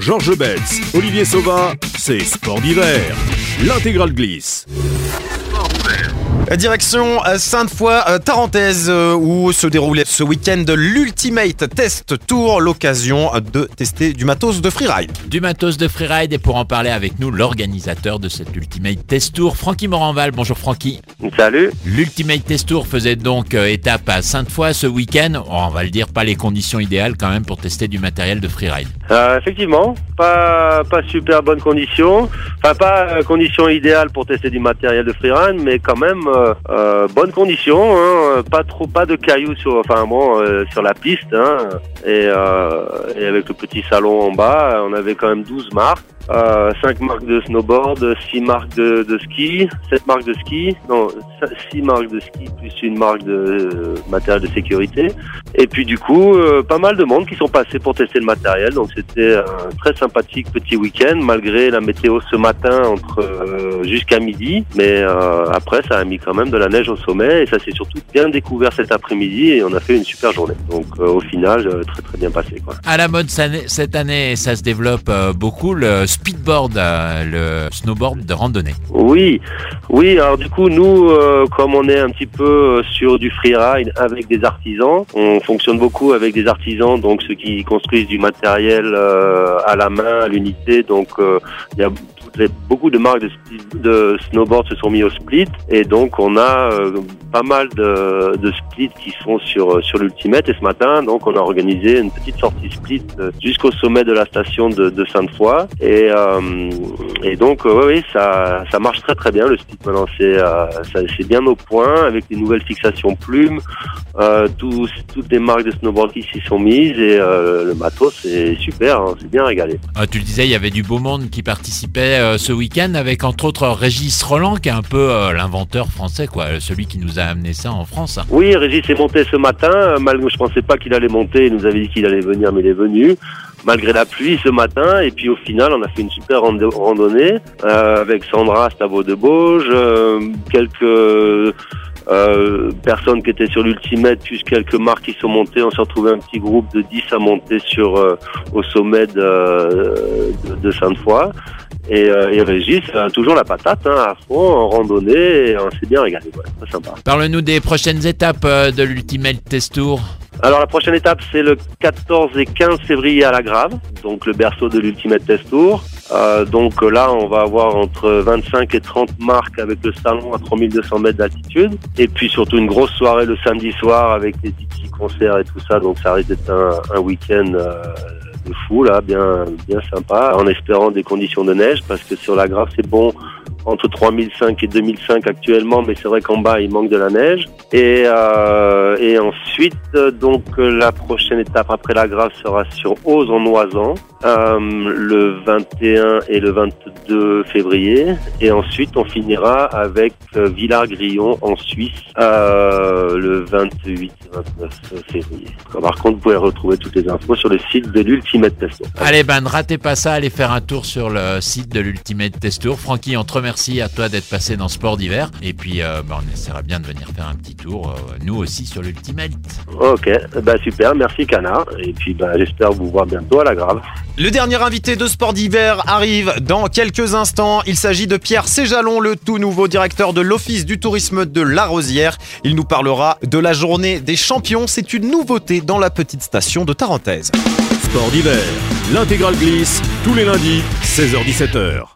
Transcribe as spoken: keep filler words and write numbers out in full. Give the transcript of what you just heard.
Georges Betz, Olivier Sauvin, c'est Sport d'hiver. L'intégrale glisse. Direction Sainte-Foy-Tarentaise où se déroulait ce week-end l'Ultimate Test Tour, l'occasion de tester du matos de freeride. Du matos de freeride et pour en parler avec nous, l'organisateur de cet Ultimate Test Tour, Francky Moranval. Bonjour Francky. Salut. L'Ultimate Test Tour faisait donc euh, étape à Sainte-Foy ce week-end. Oh, on va le dire, pas les conditions idéales quand même pour tester du matériel de freeride. Euh, effectivement, pas pas super bonnes conditions. Enfin, pas euh, conditions idéales pour tester du matériel de freeride, mais quand même euh, euh, bonnes conditions. Hein, pas trop, pas de cailloux sur, enfin bon, euh, sur la piste. Hein, et, euh, et avec le petit salon en bas, on avait quand même douze marques. Euh, cinq marques de snowboard, six marques de, de ski, sept marques de ski, non, six marques de ski plus une marque de euh, matériel de sécurité. Et puis du coup, euh, pas mal de monde qui sont passés pour tester le matériel. Donc c'était un très sympathique petit week-end malgré la météo ce matin entre euh, jusqu'à midi. Mais euh, après, ça a mis quand même de la neige au sommet et ça s'est surtout bien découvert cet après-midi et on a fait une super journée. Donc euh, au final, euh, très très bien passé, quoi. À la mode cette année, ça se développe euh, beaucoup le speedboard, euh, le snowboard de randonnée. Oui, oui. Alors du coup, nous, euh, comme on est un petit peu sur du freeride avec des artisans, on fonctionne beaucoup avec des artisans, donc ceux qui construisent du matériel euh, à la main, à l'unité. Donc euh, il y a beaucoup de marques de, de snowboard se sont mis au split et donc on a euh, pas mal de, de splits qui sont sur sur l'Ultimate et ce matin donc on a organisé une petite sortie split jusqu'au sommet de la station de, de Sainte-Foy et euh, et donc euh, oui ça ça marche très très bien le split maintenant c'est euh, ça, c'est bien au point avec les nouvelles fixations plumes euh, tous, toutes les marques de snowboard qui s'y sont mises et euh, le matos c'est super hein, c'est bien régalé. Ah, tu le disais, il y avait du beau monde qui participait euh, ce week-end avec entre autres Régis Roland qui est un peu euh, l'inventeur français quoi, celui qui nous a amené ça en France. Oui, Régis est monté ce matin, malgré je pensais pas qu'il allait monter, il nous avait dit qu'il allait venir mais il est venu. Malgré la pluie ce matin, et puis au final on a fait une super randonnée euh, avec Sandra Stavo de Bauge, euh, quelques euh, personnes qui étaient sur l'Ultimate, plus quelques marques qui sont montées. On s'est retrouvé un petit groupe de dix à monter sur euh, au sommet de, de, de Sainte-Foy. Et, euh, et Régis a toujours la patate hein, à fond en randonnée et on s'est bien régalé, ouais, très sympa. Parle-nous des prochaines étapes euh, de l'Ultimate Test Tour. Alors la prochaine étape c'est le quatorze et quinze février à la Grave, donc le berceau de l'Ultimate Test Tour. Euh, donc là on va avoir entre vingt-cinq et trente marques avec le salon à trois mille deux cents mètres d'altitude. Et puis surtout une grosse soirée le samedi soir avec des D J concerts et tout ça, donc ça risque d'être un, un week-end euh, de fou là, bien bien sympa, en espérant des conditions de neige parce que sur la Grave c'est bon entre trois mille cinq et deux mille cinq actuellement, mais c'est vrai qu'en bas il manque de la neige. Et euh, et ensuite donc la prochaine étape après la Grave sera sur Auze en Oisans euh, le vingt et un et le vingt-deux février. Et ensuite on finira avec Villars-Grillon en Suisse euh, le vingt-huit et vingt-neuf février. Par contre vous pouvez retrouver toutes les infos sur le site de l'Ultimate Test Tour. Allez ben ne ratez pas ça, allez faire un tour sur le site de l'Ultimate Test Tour. Francky, on te remercie. Merci à toi d'être passé dans Sport d'hiver. Et puis, euh, bah, on essaiera bien de venir faire un petit tour, euh, nous aussi, sur l'Ultimate. Ok, bah super, merci Cana. Et puis, bah, j'espère vous voir bientôt à la Grave. Le dernier invité de Sport d'hiver arrive dans quelques instants. Il s'agit de Pierre Séjalon, le tout nouveau directeur de l'Office du tourisme de La Rosière. Il nous parlera de la journée des champions. C'est une nouveauté dans la petite station de Tarentaise. Sport d'hiver, l'intégrale glisse, tous les lundis, seize heures dix-sept heures.